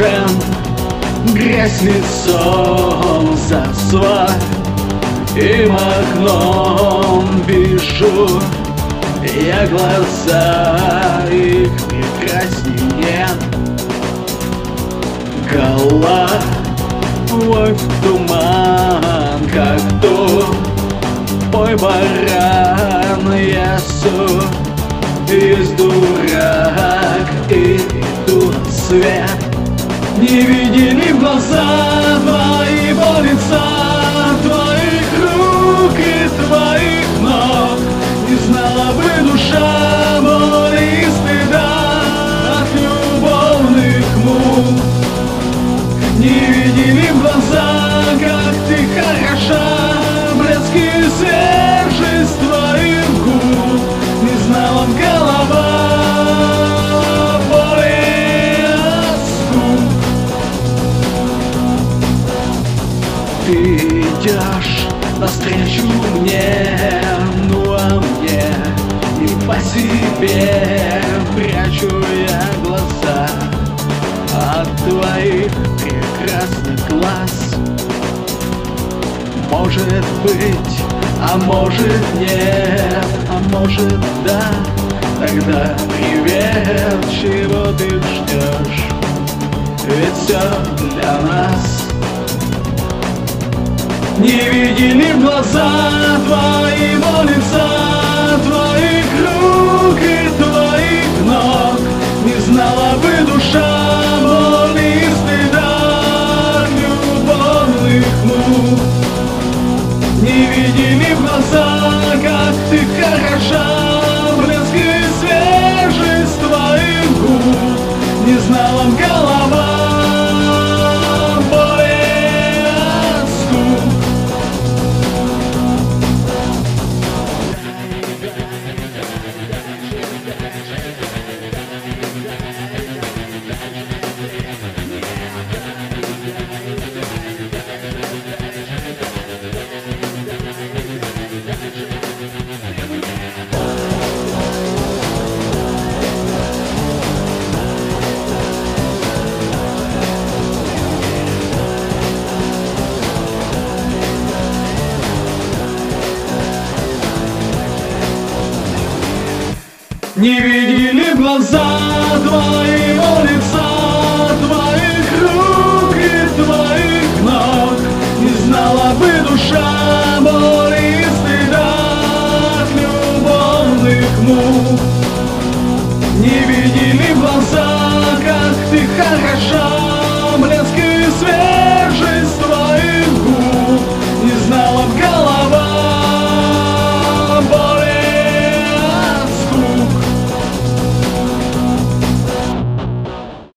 брошен, грязь лицом засват, им окном вижу я глаза, их прекраснее. Головой в туман, как тупой баран, я есть дурак и иду на свет. Не видели глаза твои, боль лица твоих рук и твоих ног. Не знала бы душа боли и стыда от любовных мук. Не видели глаза, как ты хороша, блеск и свежесть твоих губ. Не знала б голова боли от скук. Ты идешь навстречу мне, ну а мне и по себе прячу я глаза от твоих прекрасных глаз. Может быть, а может нет, а может да. Тогда привет, чего ты ждешь? Ведь все для нас. Не видели глаза твои, лица твоих рук и твоих ног. Не знала бы душа боли и стыда любовных мук. Не видели глаза, как ты хороша, блеск и свежесть твоих губ. Не знала б голова боли от скук. Не видели глаза твои, лица твоих рук и твоих ног. Не знала бы душа боли и стыда от любовных мук. Не видели глаза, как ты хороша.